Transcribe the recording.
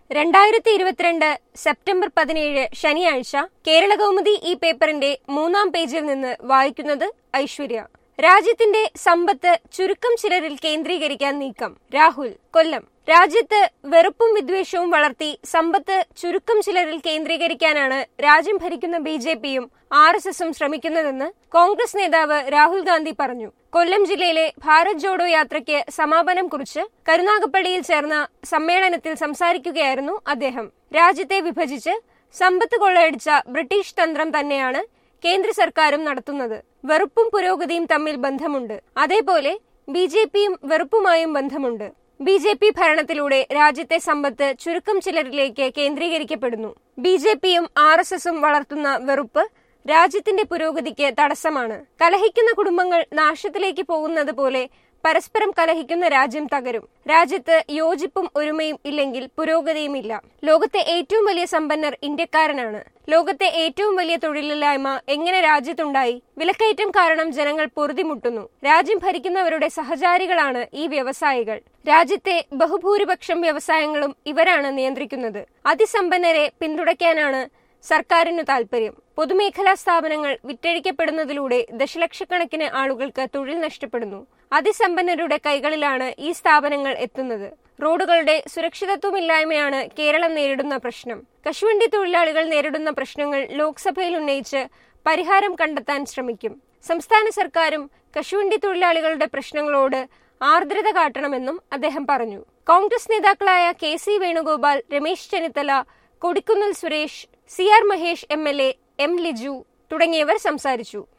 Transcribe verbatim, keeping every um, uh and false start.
രണ്ടായിരത്തി ഇരുപത്തിരണ്ട് സെപ്റ്റംബർ പതിനേഴ് ശനിയാഴ്ച കേരളകൗമുദി ഈ പേപ്പറിന്റെ മൂന്നാം പേജിൽ നിന്ന് വായിക്കുന്നത് ഐശ്വര്യ. രാജ്യത്തിന്റെ സമ്പത്ത് ചുരുക്കം ചിലരിൽ കേന്ദ്രീകരിക്കാൻ നീക്കം. രാഹുൽ, കൊല്ലം. രാജ്യത്ത് വെറുപ്പും വിദ്വേഷവും വളർത്തി സമ്പത്ത് ചുരുക്കം ചിലരിൽ കേന്ദ്രീകരിക്കാനാണ് രാജ്യം ഭരിക്കുന്ന ബി ജെ പിയും ആർ എസ് എസും ശ്രമിക്കുന്നതെന്ന് കോൺഗ്രസ് നേതാവ് രാഹുൽ ഗാന്ധി പറഞ്ഞു. കൊല്ലം ജില്ലയിലെ ഭാരത് ജോഡോ യാത്രയ്ക്ക് സമാപനം കുറിച്ച് കരുനാഗപ്പള്ളിയിൽ ചേർന്ന സമ്മേളനത്തിൽ സംസാരിക്കുകയായിരുന്നു അദ്ദേഹം. രാജ്യത്തെ വിഭജിച്ച് സമ്പത്ത് കൊള്ളയടിച്ച ബ്രിട്ടീഷ് തന്ത്രം തന്നെയാണ് കേന്ദ്ര സർക്കാരും നടത്തുന്നത്. വെറുപ്പും പുരോഗതിയും തമ്മിൽ ബന്ധമുണ്ട്. അതേപോലെ ബി ജെ പിയും വെറുപ്പുമായും ബന്ധമുണ്ട്. ബി ജെ പി ഭരണത്തിലൂടെ രാജ്യത്തെ സമ്പത്ത് ചുരുക്കം ചിലരിലേക്ക് കേന്ദ്രീകരിക്കപ്പെടുന്നു. ബി ജെ പിയും ആർ എസ് എസും വളർത്തുന്ന വെറുപ്പ് രാജ്യത്തിന്റെ പുരോഗതിക്ക് തടസ്സമാണ്. കലഹിക്കുന്ന കുടുംബങ്ങൾ നാശത്തിലേക്ക് പോകുന്നത് പോലെ പരസ്പരം കലഹിക്കുന്ന രാജ്യം തകരും. രാജ്യത്ത് യോജിപ്പും ഒരുമയും ഇല്ലെങ്കിൽ പുരോഗതിയും ഇല്ല. ലോകത്തെ ഏറ്റവും വലിയ സമ്പന്നർ ഇന്ത്യക്കാരനാണ്. ലോകത്തെ ഏറ്റവും വലിയ തൊഴിലില്ലായ്മ എങ്ങനെ രാജ്യത്തുണ്ടായി? വിലക്കയറ്റം കാരണം ജനങ്ങൾ പൊറുതിമുട്ടുന്നു. രാജ്യം ഭരിക്കുന്നവരുടെ സഹചാരികളാണ് ഈ വ്യവസായികൾ. രാജ്യത്തെ ബഹുഭൂരിപക്ഷം വ്യവസായങ്ങളും ഇവരാണ് നിയന്ത്രിക്കുന്നത്. അതിസമ്പന്നരെ പിന്തുണയ്ക്കാനാണ് സർക്കാരിന് താൽപര്യം. പൊതുമേഖലാ സ്ഥാപനങ്ങൾ വിറ്റഴിക്കപ്പെടുന്നതിലൂടെ ദശലക്ഷക്കണക്കിന് ആളുകൾക്ക് തൊഴിൽ നഷ്ടപ്പെടുന്നു. അതിസമ്പന്നരുടെ കൈകളിലാണ് ഈ സ്ഥാപനങ്ങൾ എത്തുന്നത്. റോഡുകളുടെ സുരക്ഷിതത്വമില്ലായ്മയാണ് കേരളം നേരിടുന്ന പ്രശ്നം. കശുവണ്ടി തൊഴിലാളികൾ നേരിടുന്ന പ്രശ്നങ്ങൾ ലോക്സഭയിൽ ഉന്നയിച്ച് പരിഹാരം കണ്ടെത്താൻ ശ്രമിക്കും. സംസ്ഥാന സർക്കാരും കശുവണ്ടി തൊഴിലാളികളുടെ പ്രശ്നങ്ങളോട് ആർദ്രത കാട്ടണമെന്നും അദ്ദേഹം പറഞ്ഞു. കോൺഗ്രസ് നേതാക്കളായ K C Venugopal, Ramesh Chennithala, Kodikunnil Suresh, C R Mahesh M L A, M Liju തുടങ്ങിയവർ സംസാരിച്ചു.